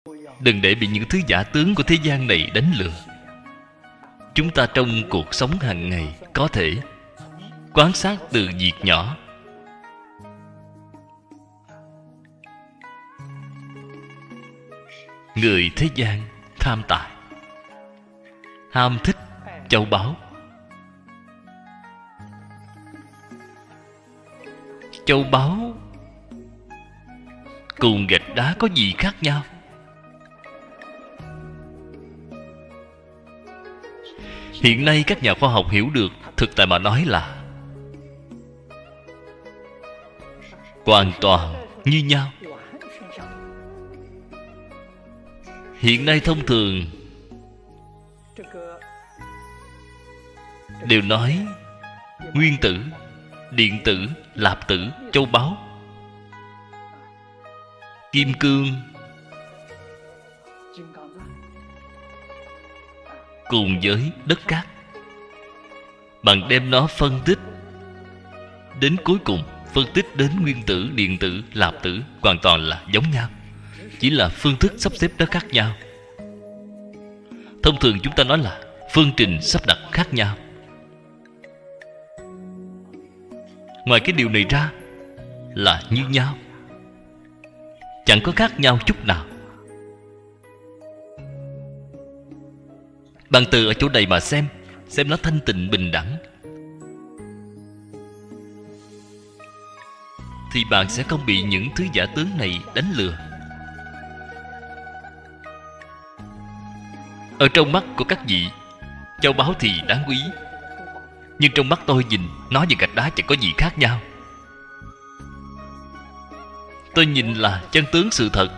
Đừng để bị những thứ giả tướng của thế gian này đánh lừa. Chúng ta trong cuộc sống hàng ngày có thể quan sát từ việc nhỏ. Người thế gian tham tài, ham thích châu báu. Châu báu cùng gạch đá có gì khác nhau? Hiện nay các nhà khoa học hiểu được, thực tại mà nói là hoàn toàn như nhau. Hiện nay thông thường đều nói nguyên tử, điện tử, lạp tử, châu báu, kim cương cùng với đất cát. Bạn đem nó phân tích đến cuối cùng, phân tích đến nguyên tử, điện tử, lạp tử, hoàn toàn là giống nhau, chỉ là phương thức sắp xếp nó khác nhau. Thông thường chúng ta nói là phương trình sắp đặt khác nhau. Ngoài cái điều này ra là như nhau, chẳng có khác nhau chút nào. Bạn từ ở chỗ này mà xem nó thanh tịnh bình đẳng, thì bạn sẽ không bị những thứ giả tướng này đánh lừa. Ở trong mắt của các vị, châu báu thì đáng quý, nhưng trong mắt tôi nhìn nó và gạch đá chẳng có gì khác nhau. Tôi nhìn là chân tướng sự thật,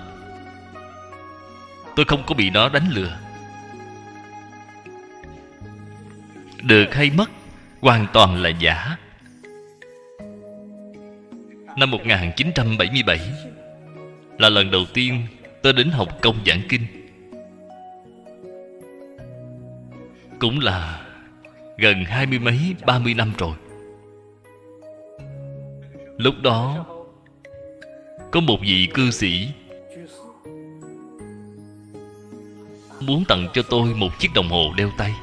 tôi không có bị nó đánh lừa. Được hay mất hoàn toàn là giả. Năm 1977 là lần đầu tiên tôi đến Hồng Kông giảng kinh. Cũng là gần 20 mấy 30 năm rồi. Lúc đó có một vị cư sĩ muốn tặng cho tôi một chiếc đồng hồ đeo tay.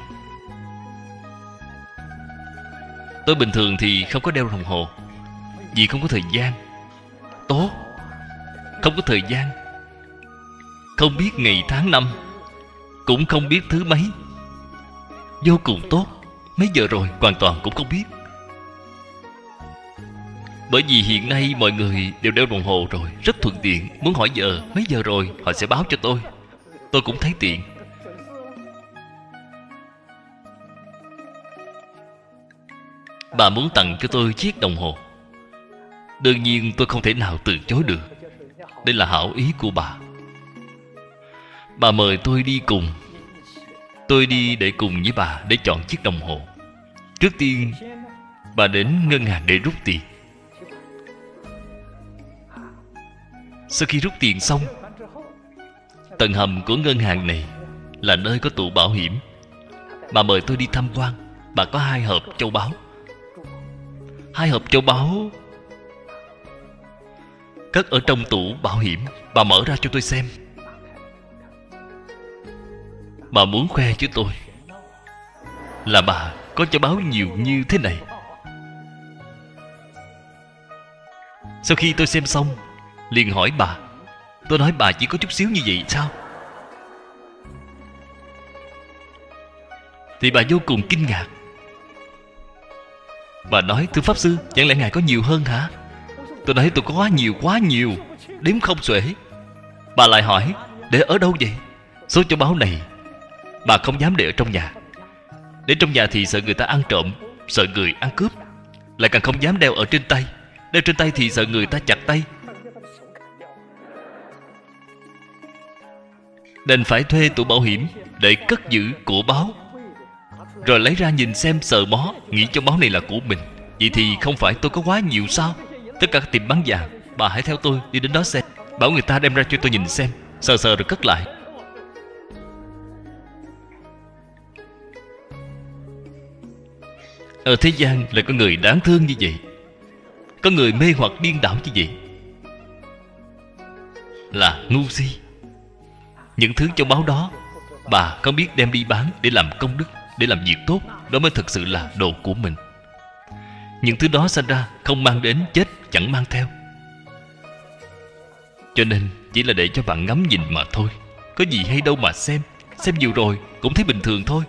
Tôi bình thường thì không có đeo đồng hồ, vì không có thời gian. Tốt, không có thời gian, không biết ngày tháng năm, cũng không biết thứ mấy. Vô cùng tốt. Mấy giờ rồi hoàn toàn cũng không biết. Bởi vì hiện nay mọi người đều đeo đồng hồ rồi, rất thuận tiện. Muốn hỏi giờ, mấy giờ rồi, họ sẽ báo cho tôi. Tôi cũng thấy tiện. Bà muốn tặng cho tôi chiếc đồng hồ, đương nhiên tôi không thể nào từ chối được. Đây là hảo ý của bà. Bà mời tôi đi cùng. Tôi đi để cùng với bà để chọn chiếc đồng hồ. Trước tiên bà đến ngân hàng để rút tiền. Sau khi rút tiền xong, tầng hầm của ngân hàng này là nơi có tủ bảo hiểm. Bà mời tôi đi tham quan. Bà có 2 hộp châu báu. 2 hộp châu báu cất ở trong tủ bảo hiểm. Bà mở ra cho tôi xem. Bà muốn khoe với tôi là bà có châu báu nhiều như thế này. Sau khi tôi xem xong, liền hỏi bà. Tôi nói bà chỉ có chút xíu như vậy sao? Thì bà vô cùng kinh ngạc. Bà nói, thưa Pháp Sư, chẳng lẽ ngài có nhiều hơn hả? Tôi nói tôi có quá nhiều, đếm không xuể. Bà lại hỏi, để ở đâu vậy? Số châu báu này bà không dám để ở trong nhà. Để trong nhà thì sợ người ta ăn trộm, sợ người ăn cướp. Lại càng không dám đeo ở trên tay. Đeo trên tay thì sợ người ta chặt tay. Đành phải thuê tủ bảo hiểm để cất giữ của báu. Rồi lấy ra nhìn xem, sờ mó, nghĩ châu báu này là của mình. Vậy thì không phải tôi có quá nhiều sao? Tất cả các tiệm bán vàng, bà hãy theo tôi đi đến đó xem. Bảo người ta đem ra cho tôi nhìn xem. Sờ sờ rồi cất lại. Ở thế gian lại có người đáng thương như vậy, có người mê hoặc điên đảo như vậy, là ngu si. Những thứ châu báu đó bà không biết đem đi bán để làm công đức, để làm việc tốt. Đó mới thực sự là đồ của mình. Những thứ đó sanh ra không mang đến, chết chẳng mang theo. Cho nên chỉ là để cho bạn ngắm nhìn mà thôi. Có gì hay đâu mà xem. Xem nhiều rồi cũng thấy bình thường thôi.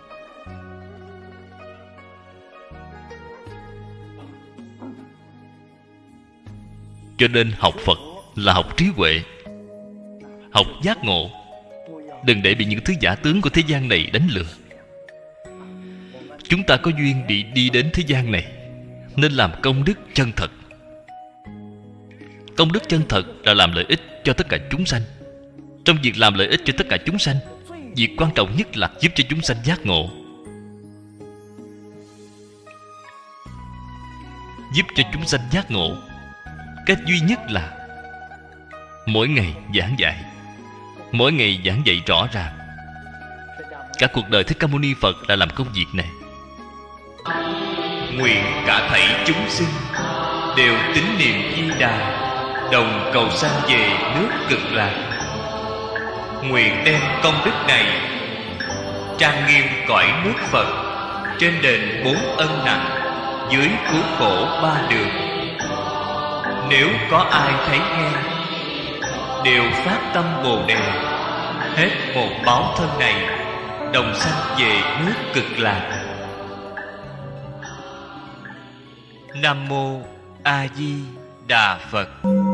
Cho nên học Phật là học trí huệ, học giác ngộ. Đừng để bị những thứ giả tướng của thế gian này đánh lừa. Chúng ta có duyên bị đi đến thế gian này, nên làm công đức chân thật. Công đức chân thật là làm lợi ích cho tất cả chúng sanh. Trong việc làm lợi ích cho tất cả chúng sanh, việc quan trọng nhất là giúp cho chúng sanh giác ngộ, giúp cho chúng sanh giác ngộ. Cách duy nhất là mỗi ngày giảng dạy, mỗi ngày giảng dạy rõ ràng. Cả cuộc đời Thích Ca Mâu Ni Phật là làm công việc này. Nguyện cả thảy chúng sinh đều tín niệm Di Đà, đồng cầu sanh về nước Cực Lạc. Nguyện đem công đức này trang nghiêm cõi nước Phật, trên đền 4 ân nặng, dưới cứu khổ 3 đường. Nếu có ai thấy nghe, đều phát tâm Bồ Đề, hết một báo thân này, đồng sanh về nước Cực Lạc. Nam Mô A Di Đà Phật.